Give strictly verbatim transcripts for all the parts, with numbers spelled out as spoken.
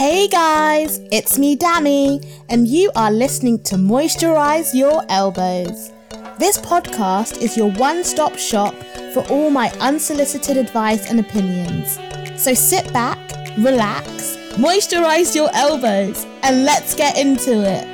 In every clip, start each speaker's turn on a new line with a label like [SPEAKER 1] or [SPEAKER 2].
[SPEAKER 1] Hey guys, it's me Danny, and you are listening to Moisturize Your Elbows. This podcast is your one-stop shop for all my unsolicited advice and opinions. So sit back, relax, moisturize your elbows, and let's get into it.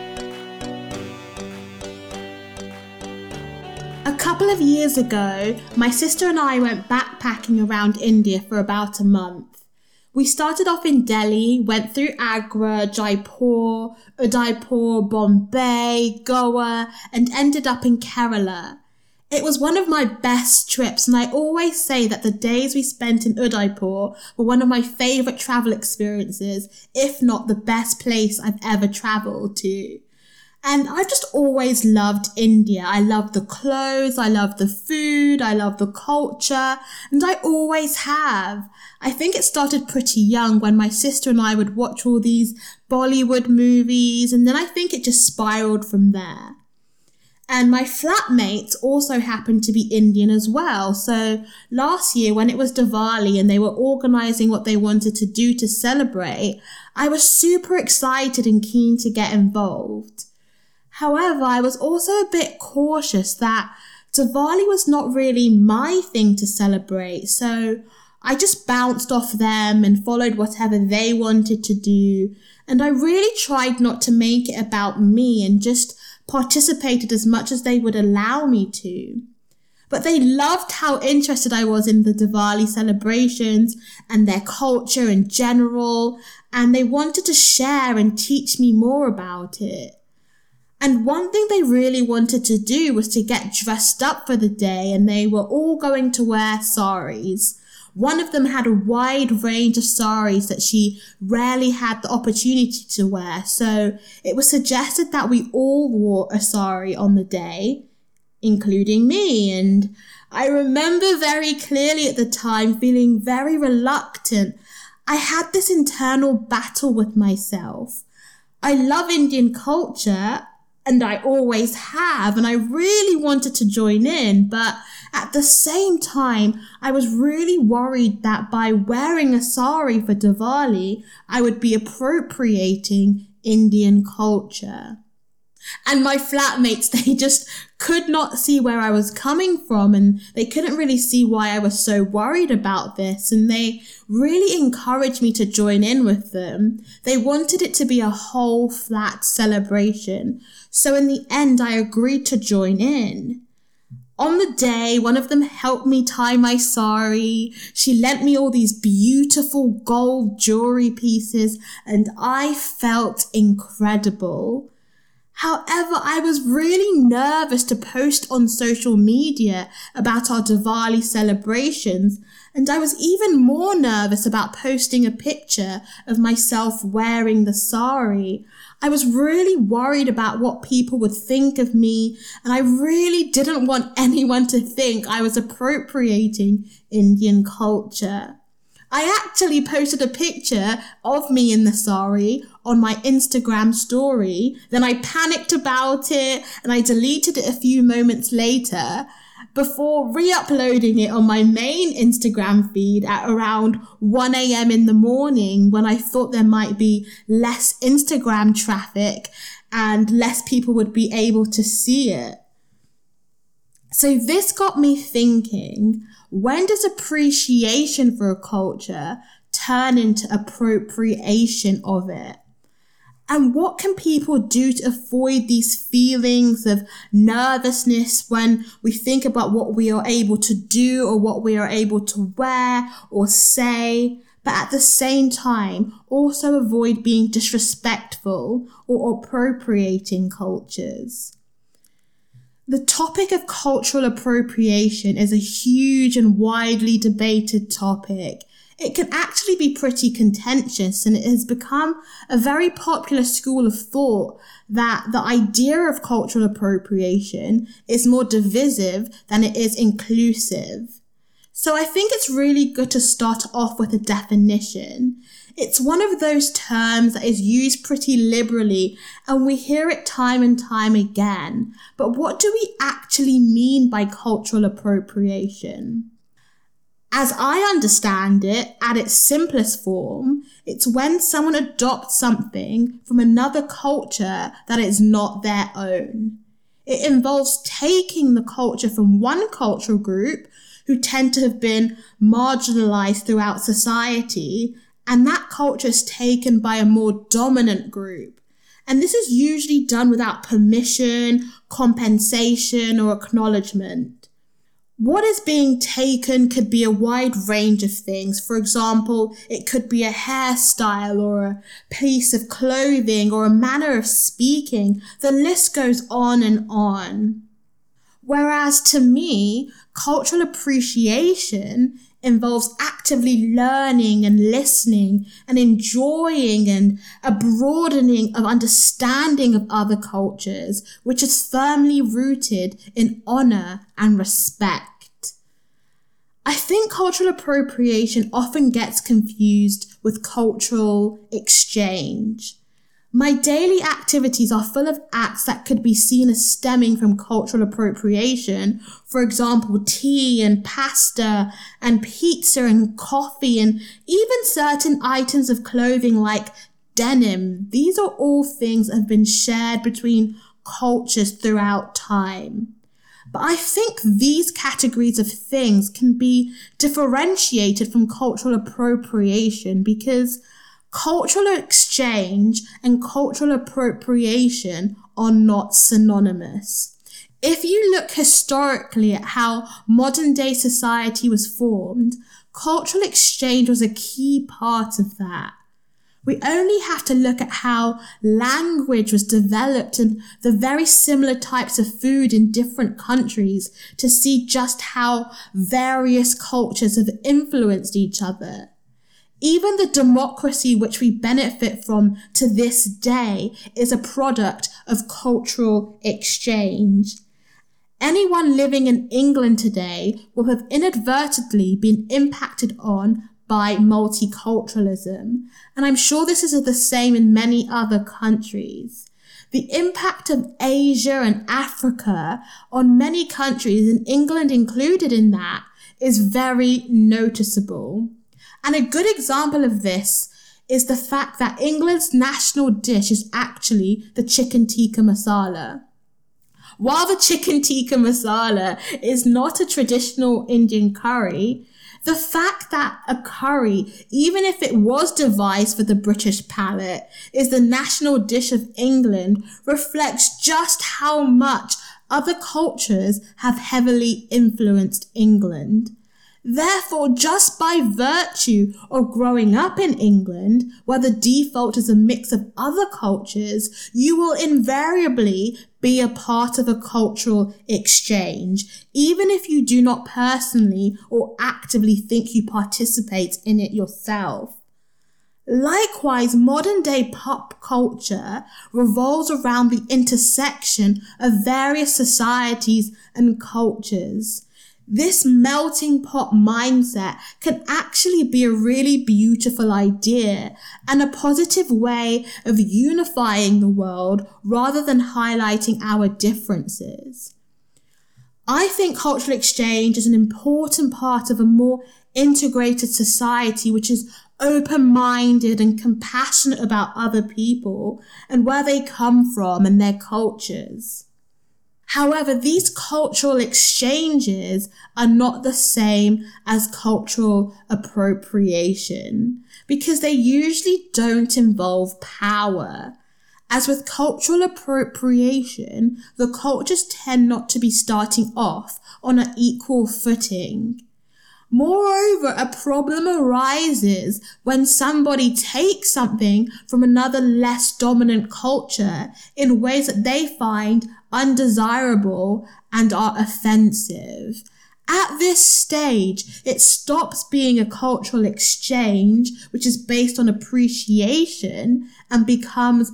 [SPEAKER 1] A couple of years ago, my sister and I went backpacking around India for about a month. We started off in Delhi, went through Agra, Jaipur, Udaipur, Bombay, Goa, and ended up in Kerala. It was one of my best trips, and I always say that the days we spent in Udaipur were one of my favourite travel experiences, if not the best place I've ever travelled to. And I just always loved India. I loved the clothes, I loved the food, I loved the culture, and I always have. I think it started pretty young when my sister and I would watch all these Bollywood movies, and then I think it just spiraled from there. And my flatmates also happened to be Indian as well. So last year when it was Diwali and they were organising what they wanted to do to celebrate, I was super excited and keen to get involved. However, I was also a bit cautious that Diwali was not really my thing to celebrate, so I just bounced off them and followed whatever they wanted to do, and I really tried not to make it about me and just participated as much as they would allow me to. But they loved how interested I was in the Diwali celebrations and their culture in general, and they wanted to share and teach me more about it. And one thing they really wanted to do was to get dressed up for the day, and they were all going to wear saris. One of them had a wide range of saris that she rarely had the opportunity to wear, so it was suggested that we all wore a sari on the day, including me. And I remember very clearly at the time feeling very reluctant. I had this internal battle with myself. I love Indian culture, and I always have, and I really wanted to join in, but at the same time, I was really worried that by wearing a sari for Diwali, I would be appropriating Indian culture. And my flatmates, they just could not see where I was coming from, and they couldn't really see why I was so worried about this, and they really encouraged me to join in with them. They wanted it to be a whole flat celebration, so in the end I agreed to join in. On the day, one of them helped me tie my sari. She lent me all these beautiful gold jewelry pieces, and I felt incredible. However, I was really nervous to post on social media about our Diwali celebrations, and I was even more nervous about posting a picture of myself wearing the sari. I was really worried about what people would think of me, and I really didn't want anyone to think I was appropriating Indian culture. I actually posted a picture of me in the sari on my Instagram story. Then I panicked about it and I deleted it a few moments later before re-uploading it on my main Instagram feed at around one a.m. in the morning when I thought there might be less Instagram traffic and less people would be able to see it. So this got me thinking, when does appreciation for a culture turn into appropriation of it? And what can people do to avoid these feelings of nervousness when we think about what we are able to do or what we are able to wear or say, but at the same time also avoid being disrespectful or appropriating cultures? The topic of cultural appropriation is a huge and widely debated topic. It can actually be pretty contentious, and it has become a very popular school of thought that the idea of cultural appropriation is more divisive than it is inclusive. So I think it's really good to start off with a definition. It's one of those terms that is used pretty liberally, and we hear it time and time again. But what do we actually mean by cultural appropriation? As I understand it, at its simplest form, It's when someone adopts something from another culture that is not their own. It involves taking the culture from one cultural group who tend to have been marginalized throughout society, and that culture is taken by a more dominant group. And this is usually done without permission, compensation, or acknowledgement. What is being taken could be a wide range of things. For example, it could be a hairstyle or a piece of clothing or a manner of speaking. The list goes on and on. Whereas to me, cultural appreciation involves actively learning and listening and enjoying and a broadening of understanding of other cultures, which is firmly rooted in honor and respect. I think cultural appropriation often gets confused with cultural exchange. My daily activities are full of acts that could be seen as stemming from cultural appropriation. For example, tea and pasta and pizza and coffee and even certain items of clothing like denim. These are all things that have been shared between cultures throughout time. But I think these categories of things can be differentiated from cultural appropriation because cultural exchange and cultural appropriation are not synonymous. If you look historically at how modern day society was formed, cultural exchange was a key part of that. We only have to look at how language was developed and the very similar types of food in different countries to see just how various cultures have influenced each other. Even the democracy which we benefit from to this day is a product of cultural exchange. Anyone living in England today will have inadvertently been impacted on by multiculturalism, and I'm sure this is the same in many other countries. The impact of Asia and Africa on many countries, and England included in that, is very noticeable. And a good example of this is the fact that England's national dish is actually the chicken tikka masala. While the chicken tikka masala is not a traditional Indian curry, the fact that a curry, even if it was devised for the British palate, is the national dish of England reflects just how much other cultures have heavily influenced England. Therefore, just by virtue of growing up in England, where the default is a mix of other cultures, you will invariably be a part of a cultural exchange, even if you do not personally or actively think you participate in it yourself. Likewise, modern day pop culture revolves around the intersection of various societies and cultures. This melting pot mindset can actually be a really beautiful idea and a positive way of unifying the world rather than highlighting our differences. I think cultural exchange is an important part of a more integrated society which is open-minded and compassionate about other people and where they come from and their cultures. However, these cultural exchanges are not the same as cultural appropriation because they usually don't involve power. As with cultural appropriation, the cultures tend not to be starting off on an equal footing. Moreover, a problem arises when somebody takes something from another less dominant culture in ways that they find undesirable and are offensive. At this stage, it stops being a cultural exchange, which is based on appreciation, and becomes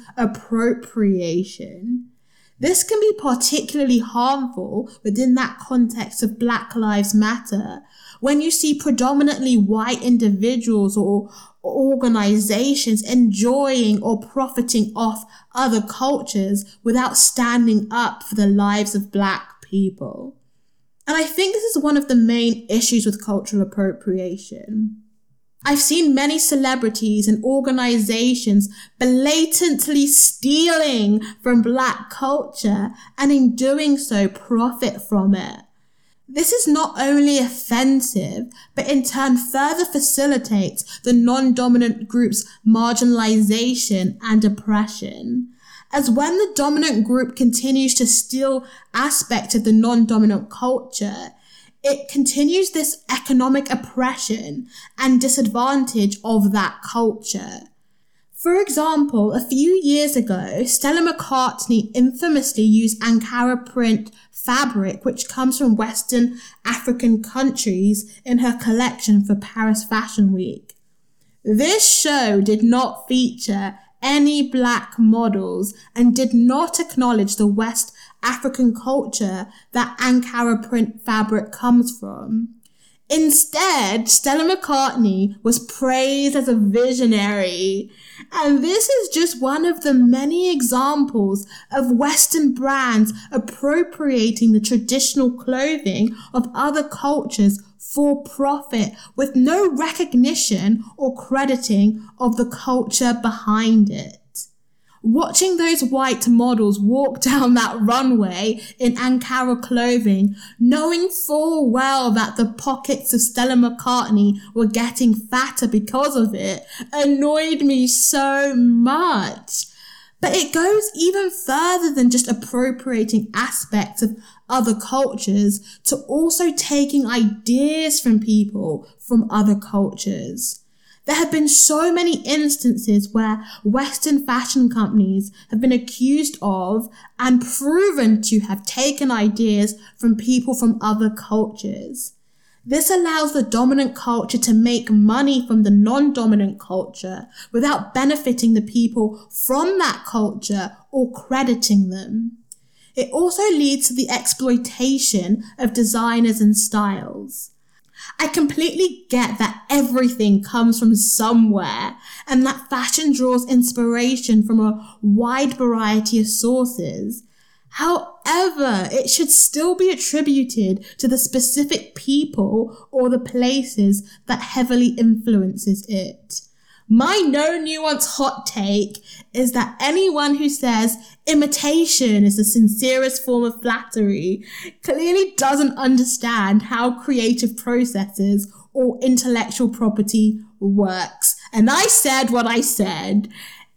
[SPEAKER 1] appropriation. This can be particularly harmful within that context of Black Lives Matter, when you see predominantly white individuals or organizations enjoying or profiting off other cultures without standing up for the lives of Black people. And I think this is one of the main issues with cultural appropriation. I've seen many celebrities and organizations blatantly stealing from Black culture and in doing so profit from it. This is not only offensive, but in turn further facilitates the non-dominant group's marginalization and oppression. As when the dominant group continues to steal aspects of the non-dominant culture, it continues this economic oppression and disadvantage of that culture. For example, a few years ago, Stella McCartney infamously used Ankara print fabric, which comes from Western African countries, in her collection for Paris Fashion Week. This show did not feature any Black models and did not acknowledge the West African culture that Ankara print fabric comes from. Instead, Stella McCartney was praised as a visionary. And this is just one of the many examples of Western brands appropriating the traditional clothing of other cultures for profit with no recognition or crediting of the culture behind it. Watching those white models walk down that runway in Ankara clothing, knowing full well that the pockets of Stella McCartney were getting fatter because of it, annoyed me so much. But it goes even further than just appropriating aspects of other cultures to also taking ideas from people from other cultures. There have been so many instances where Western fashion companies have been accused of and proven to have taken ideas from people from other cultures. This allows the dominant culture to make money from the non-dominant culture without benefiting the people from that culture or crediting them. It also leads to the exploitation of designers and styles. I completely get that everything comes from somewhere and that fashion draws inspiration from a wide variety of sources. However, it should still be attributed to the specific people or the places that heavily influences it. My no nuance hot take is that anyone who says imitation is the sincerest form of flattery clearly doesn't understand how creative processes or intellectual property works. And I said what I said.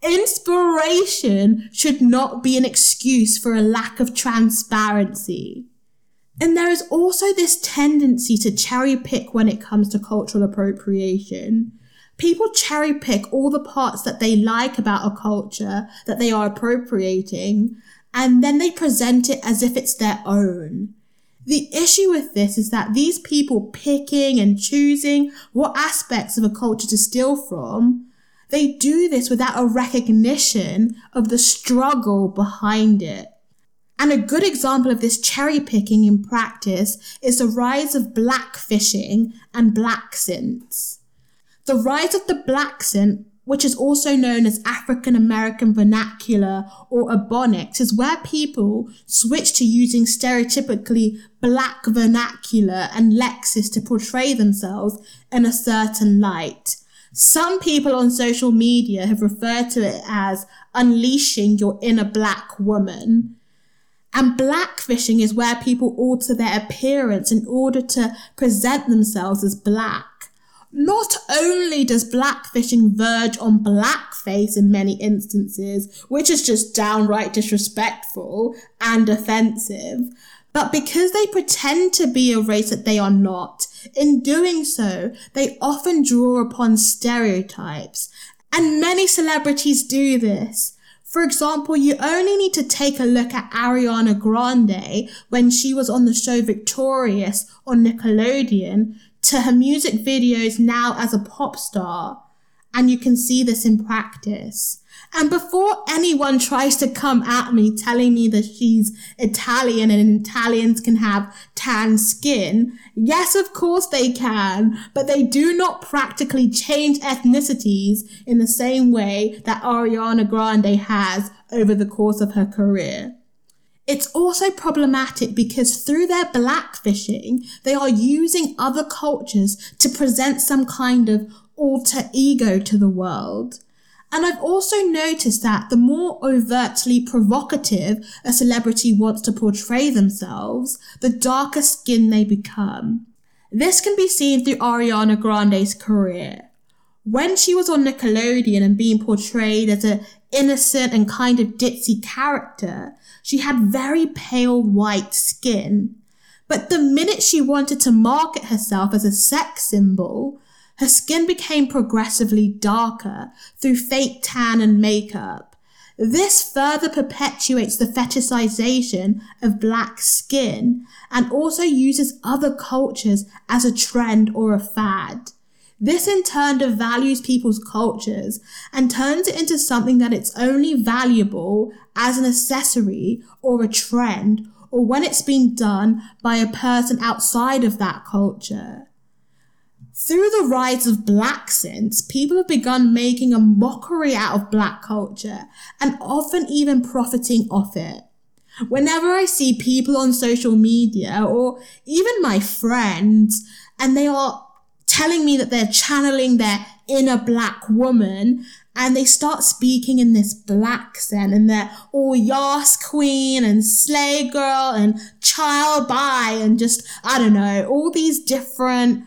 [SPEAKER 1] Inspiration should not be an excuse for a lack of transparency. And there is also this tendency to cherry pick when it comes to cultural appropriation. People cherry pick all the parts that they like about a culture that they are appropriating, and then they present it as if it's their own. The issue with this is that these people picking and choosing what aspects of a culture to steal from, they do this without a recognition of the struggle behind it. And a good example of this cherry picking in practice is the rise of blackfishing and blaccents. The rise of the blaccent, which is also known as African American vernacular or Ebonics, is where people switch to using stereotypically Black vernacular and lexis to portray themselves in a certain light. Some people on social media have referred to it as unleashing your inner Black woman. And blackfishing is where people alter their appearance in order to present themselves as Black. Not only does blackfishing verge on blackface in many instances, which is just downright disrespectful and offensive, but because they pretend to be a race that they are not, in doing so, they often draw upon stereotypes. And many celebrities do this. For example, you only need to take a look at Ariana Grande when she was on the show Victorious on Nickelodeon, to her music videos now as a pop star, and you can see this in practice. And before anyone tries to come at me telling me that she's Italian and Italians can have tan skin, yes, of course they can, but they do not practically change ethnicities in the same way that Ariana Grande has over the course of her career. It's also problematic because through their blackfishing, they are using other cultures to present some kind of alter ego to the world. And I've also noticed that the more overtly provocative a celebrity wants to portray themselves, the darker skinned they become. This can be seen through Ariana Grande's career. When she was on Nickelodeon and being portrayed as an innocent and kind of ditzy character, she had very pale white skin. But the minute she wanted to market herself as a sex symbol, her skin became progressively darker through fake tan and makeup. This further perpetuates the fetishization of black skin and also uses other cultures as a trend or a fad. This in turn devalues people's cultures and turns it into something that it's only valuable as an accessory or a trend, or when it's been done by a person outside of that culture. Through the rise of blaccents, people have begun making a mockery out of black culture and often even profiting off it. Whenever I see people on social media or even my friends, and they are telling me that they're channeling their inner black woman, and they start speaking in this black accent, and they're all yas queen and slay girl and child bi and just, I don't know, all these different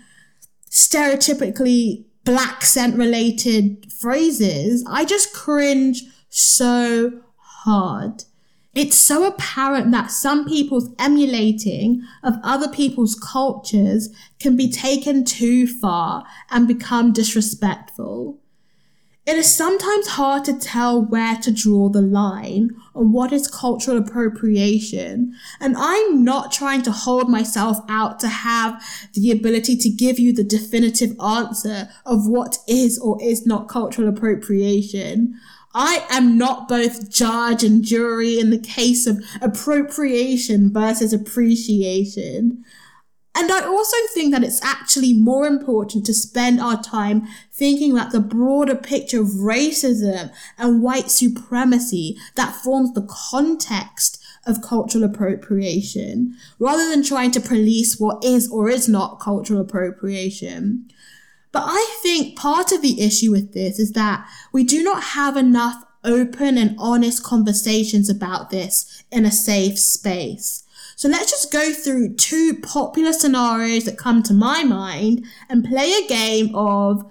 [SPEAKER 1] stereotypically black accent related phrases, I just cringe so hard. It's so apparent that some people's emulating of other people's cultures can be taken too far and become disrespectful. It is sometimes hard to tell where to draw the line on what is cultural appropriation, and I'm not trying to hold myself out to have the ability to give you the definitive answer of what is or is not cultural appropriation. I am not both judge and jury in the case of appropriation versus appreciation. And I also think that it's actually more important to spend our time thinking about the broader picture of racism and white supremacy that forms the context of cultural appropriation, rather than trying to police what is or is not cultural appropriation. But I think part of the issue with this is that we do not have enough open and honest conversations about this in a safe space. So let's just go through two popular scenarios that come to my mind and play a game of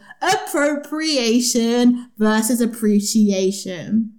[SPEAKER 1] appropriation versus appreciation.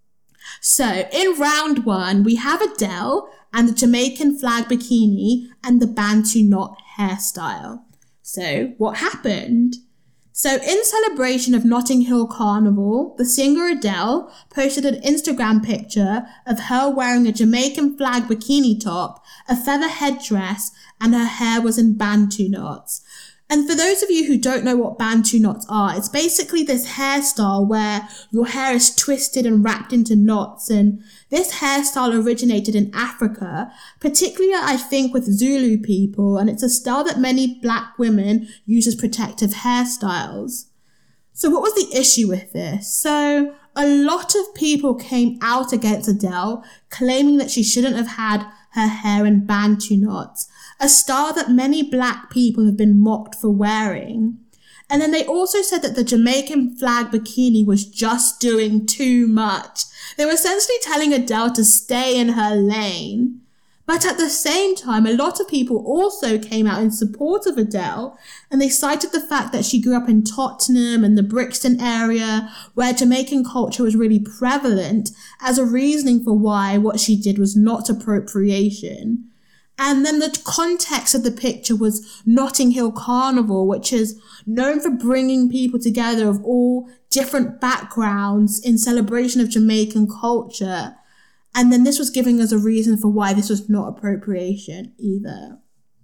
[SPEAKER 1] So in round one, we have Adele and the Jamaican flag bikini and the Bantu knot hairstyle. So what happened? So in celebration of Notting Hill Carnival, the singer Adele posted an Instagram picture of her wearing a Jamaican flag bikini top, a feather headdress, and her hair was in Bantu knots. And for those of you who don't know what Bantu knots are, it's basically this hairstyle where your hair is twisted and wrapped into knots. And this hairstyle originated in Africa, particularly I think with Zulu people. And it's a style that many black women use as protective hairstyles. So what was the issue with this? So a lot of people came out against Adele, claiming that she shouldn't have had her hair in Bantu knots, a style that many black people have been mocked for wearing. And then they also said that the Jamaican flag bikini was just doing too much. They were essentially telling Adele to stay in her lane. But at the same time, a lot of people also came out in support of Adele, and they cited the fact that she grew up in Tottenham and the Brixton area, where Jamaican culture was really prevalent, as a reasoning for why what she did was not appropriation. And then the context of the picture was Notting Hill Carnival, which is known for bringing people together of all different backgrounds in celebration of Jamaican culture. And then this was giving us a reason for why this was not appropriation either.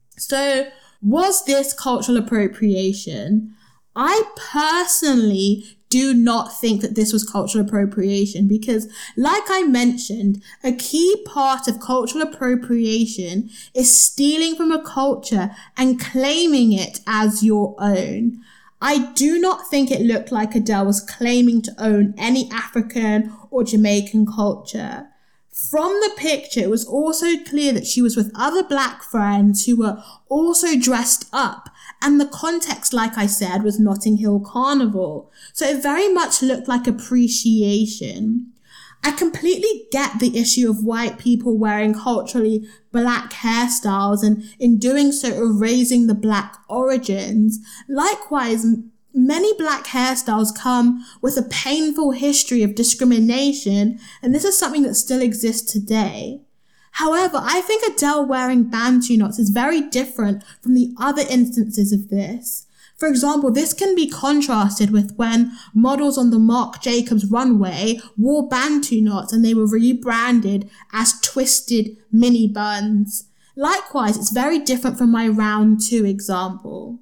[SPEAKER 1] So was this cultural appropriation? I personally do not think that this was cultural appropriation because, like I mentioned, a key part of cultural appropriation is stealing from a culture and claiming it as your own. I do not think it looked like Adele was claiming to own any African or Jamaican culture. From the picture, it was also clear that she was with other black friends who were also dressed up And the context, like I said, was Notting Hill Carnival. So it very much looked like appreciation. I completely get the issue of white people wearing culturally black hairstyles and in doing so erasing the black origins. Likewise, many black hairstyles come with a painful history of discrimination, and this is something that still exists today. However, I think Adele wearing Bantu knots is very different from the other instances of this. For example, this can be contrasted with when models on the Marc Jacobs runway wore Bantu knots and they were rebranded as twisted mini buns. Likewise, it's very different from my round two example.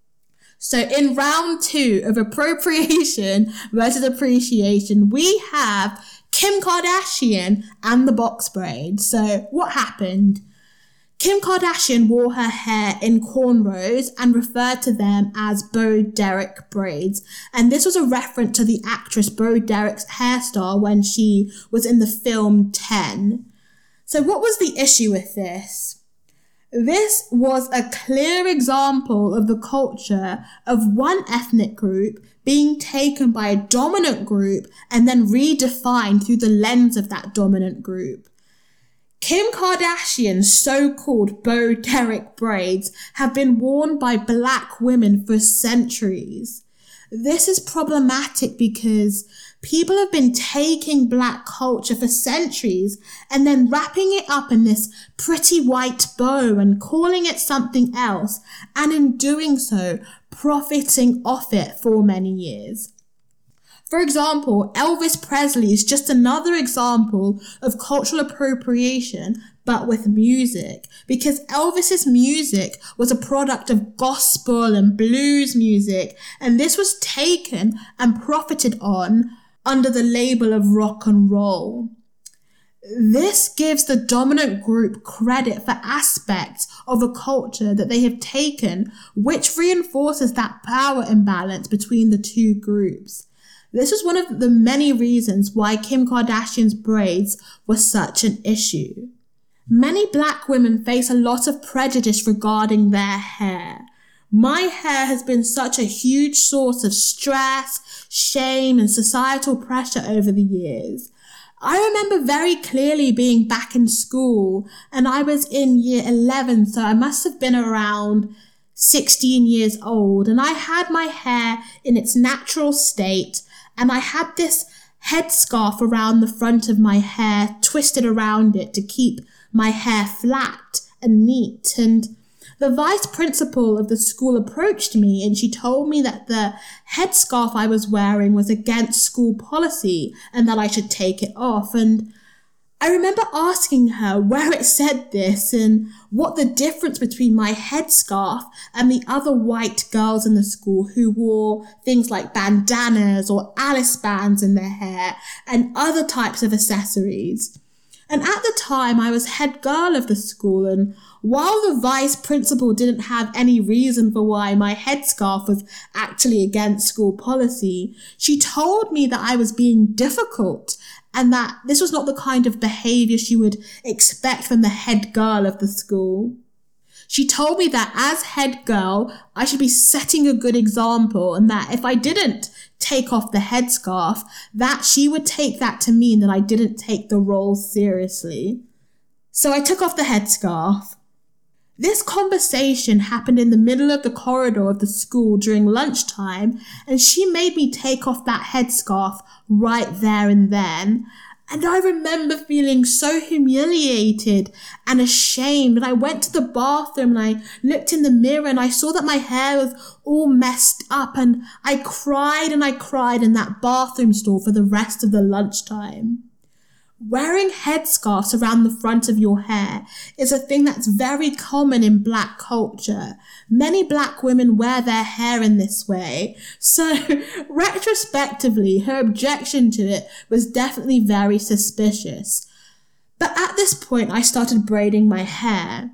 [SPEAKER 1] So in round two of appropriation versus appreciation, we have Kim Kardashian and the box braids. So what happened? Kim Kardashian wore her hair in cornrows and referred to them as Bo Derek braids. And this was a reference to the actress Bo Derek's hairstyle when she was in the film ten. So what was the issue with this? This was a clear example of the culture of one ethnic group being taken by a dominant group and then redefined through the lens of that dominant group. Kim Kardashian's so-called Bo Derek braids have been worn by black women for centuries. This is problematic because people have been taking black culture for centuries and then wrapping it up in this pretty white bow and calling it something else, and in doing so, profiting off it for many years. For example, Elvis Presley is just another example of cultural appropriation, but with music, because Elvis's music was a product of gospel and blues music, and this was taken and profited on under the label of rock and roll. This gives the dominant group credit for aspects of a culture that they have taken, which reinforces that power imbalance between the two groups. This was one of the many reasons why Kim Kardashian's braids were such an issue. Many black women face a lot of prejudice regarding their hair. My hair has been such a huge source of stress, shame, and societal pressure over the years. I remember very clearly being back in school, and I was in year eleven, so I must have been around sixteen years old, and I had my hair in its natural state, and I had this headscarf around the front of my hair, twisted around it to keep my hair flat and neat. And the vice principal of the school approached me and she told me that the headscarf I was wearing was against school policy and that I should take it off. And I remember asking her where it said this and what the difference between my headscarf and the other white girls in the school who wore things like bandanas or Alice bands in their hair and other types of accessories. And at the time, I was head girl of the school, and while the vice principal didn't have any reason for why my headscarf was actually against school policy, she told me that I was being difficult and that this was not the kind of behaviour she would expect from the head girl of the school. She told me that as head girl, I should be setting a good example, and that if I didn't take off the headscarf, that she would take that to mean that I didn't take the role seriously. So I took off the headscarf. This conversation happened in the middle of the corridor of the school during lunchtime, and she made me take off that headscarf right there and then. And I remember feeling so humiliated and ashamed. And I went to the bathroom and I looked in the mirror and I saw that my hair was all messed up, and I cried and I cried in that bathroom stall for the rest of the lunchtime. Wearing headscarves around the front of your hair is a thing that's very common in black culture. Many black women wear their hair in this way. So, retrospectively, her objection to it was definitely very suspicious. But at this point, I started braiding my hair.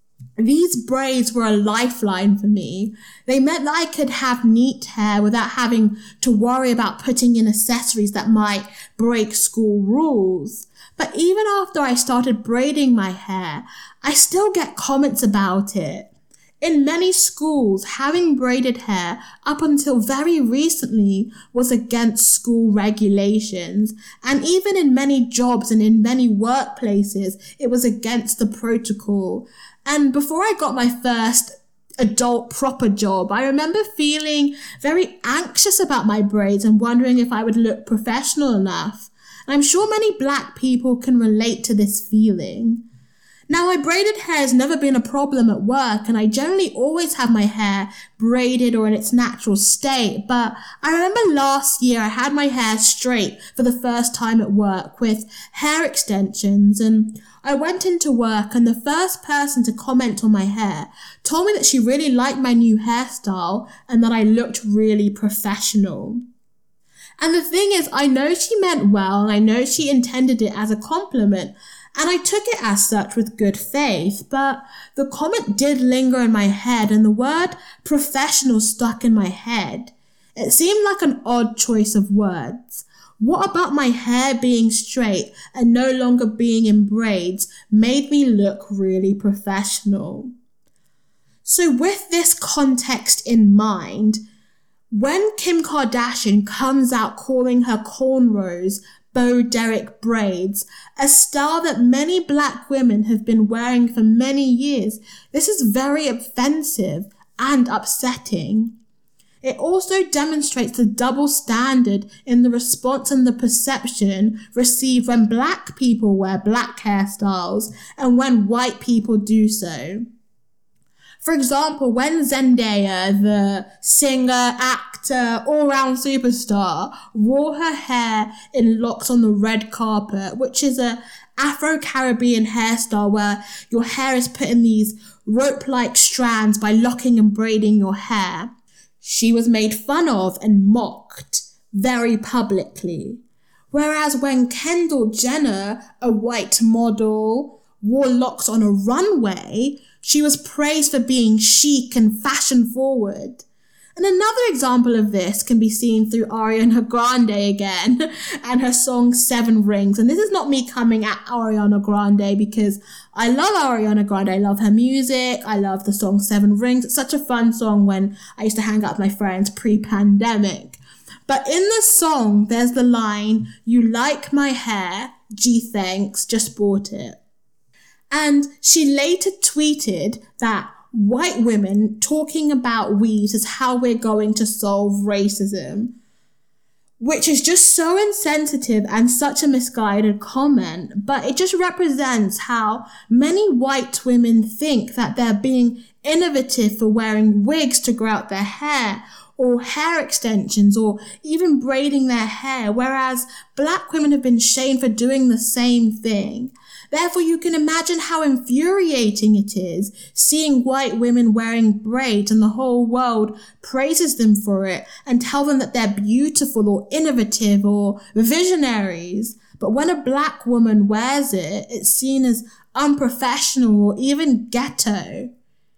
[SPEAKER 1] These braids were a lifeline for me. They meant that I could have neat hair without having to worry about putting in accessories that might break school rules. But even after I started braiding my hair, I still get comments about it. In many schools, having braided hair up until very recently was against school regulations, and even in many jobs and in many workplaces, it was against the protocol. And before I got my first adult proper job, I remember feeling very anxious about my braids and wondering if I would look professional enough. And I'm sure many Black people can relate to this feeling. Now, my braided hair has never been a problem at work, and I generally always have my hair braided or in its natural state, but I remember last year I had my hair straight for the first time at work with hair extensions, and I went into work and the first person to comment on my hair told me that she really liked my new hairstyle and that I looked really professional. And the thing is, I know she meant well and I know she intended it as a compliment, and I took it as such with good faith, but the comment did linger in my head and the word professional stuck in my head. It seemed like an odd choice of words. What about my hair being straight and no longer being in braids made me look really professional? So with this context in mind, when Kim Kardashian comes out calling her cornrows Bo Derek braids, a style that many Black women have been wearing for many years, this is very offensive and upsetting. It also demonstrates the double standard in the response and the perception received when Black people wear Black hairstyles and when white people do so. For example, when Zendaya, the singer, actor, all-round superstar, wore her hair in locks on the red carpet, which is a Afro-Caribbean hairstyle where your hair is put in these rope-like strands by locking and braiding your hair, she was made fun of and mocked very publicly. Whereas when Kendall Jenner, a white model, wore locks on a runway, she was praised for being chic and fashion forward. And another example of this can be seen through Ariana Grande again and her song Seven Rings. And this is not me coming at Ariana Grande because I love Ariana Grande. I love her music. I love the song Seven Rings. It's such a fun song when I used to hang out with my friends pre-pandemic. But in the song, there's the line, "You like my hair? Gee, thanks, just bought it." And she later tweeted that white women talking about weaves is how we're going to solve racism, which is just so insensitive and such a misguided comment, but it just represents how many white women think that they're being innovative for wearing wigs to grow out their hair, or hair extensions, or even braiding their hair, whereas Black women have been shamed for doing the same thing. Therefore, you can imagine how infuriating it is seeing white women wearing braids and the whole world praises them for it and tell them that they're beautiful or innovative or visionaries. But when a Black woman wears it, it's seen as unprofessional or even ghetto.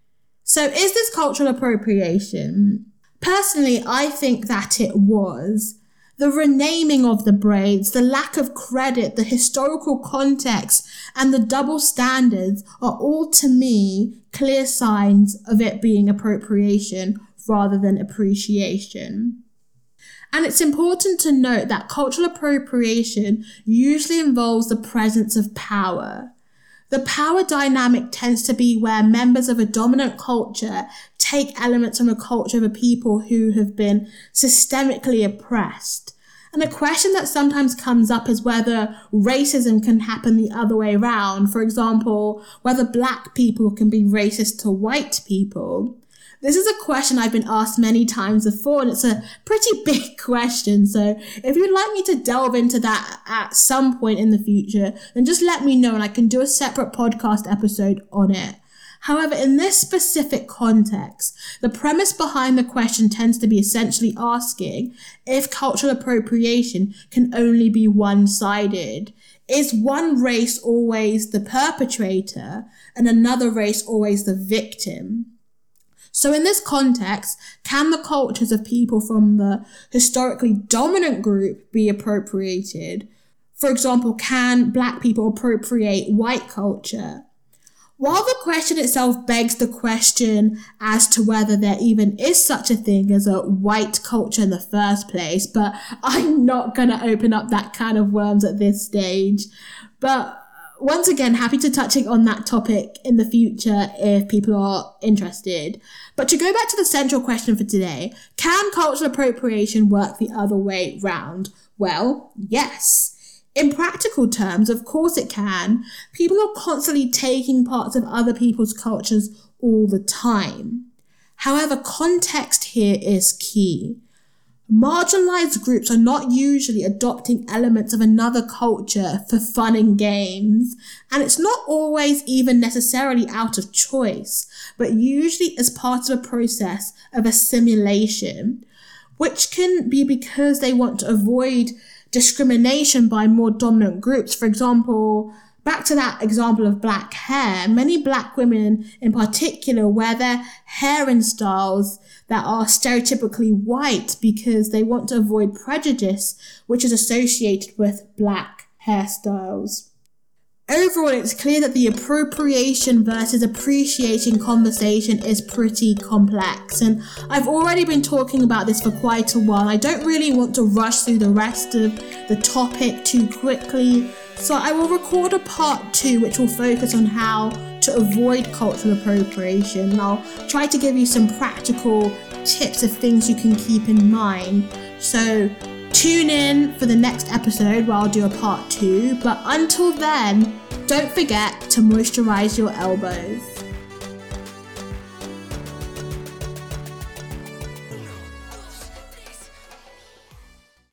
[SPEAKER 1] So is this cultural appropriation? Personally, I think that it was. The renaming of the braids, the lack of credit, the historical context, and the double standards are all, to me, clear signs of it being appropriation rather than appreciation. And it's important to note that cultural appropriation usually involves the presence of power. The power dynamic tends to be where members of a dominant culture take elements from a culture of a people who have been systemically oppressed. And a question that sometimes comes up is whether racism can happen the other way around. For example, whether Black people can be racist to white people. This is a question I've been asked many times before, and it's a pretty big question. So if you'd like me to delve into that at some point in the future, then just let me know and I can do a separate podcast episode on it. However, in this specific context, the premise behind the question tends to be essentially asking if cultural appropriation can only be one-sided. Is one race always the perpetrator and another race always the victim? So in this context, can the cultures of people from the historically dominant group be appropriated? For example, can Black people appropriate white culture? While the question itself begs the question as to whether there even is such a thing as a white culture in the first place, but I'm not going to open up that can of worms at this stage. But once again, happy to touching on that topic in the future if people are interested. But to go back to the central question for today, can cultural appropriation work the other way round? Well, yes. In practical terms, of course it can. People are constantly taking parts of other people's cultures all the time. However, context here is key. Marginalized groups are not usually adopting elements of another culture for fun and games, and it's not always even necessarily out of choice, but usually as part of a process of assimilation, which can be because they want to avoid discrimination by more dominant groups. For example, back to that example of black hair, many black women in particular wear their hair in styles that are stereotypically white because they want to avoid prejudice, which is associated with black hairstyles. Overall, it's clear that the appropriation versus appreciation conversation is pretty complex, and I've already been talking about this for quite a while. I don't really want to rush through the rest of the topic too quickly, so I will record a part two which will focus on how to avoid cultural appropriation, and I'll try to give you some practical tips of things you can keep in mind. So tune in for the next episode where I'll do a part two, but until then, don't forget to moisturize your elbows.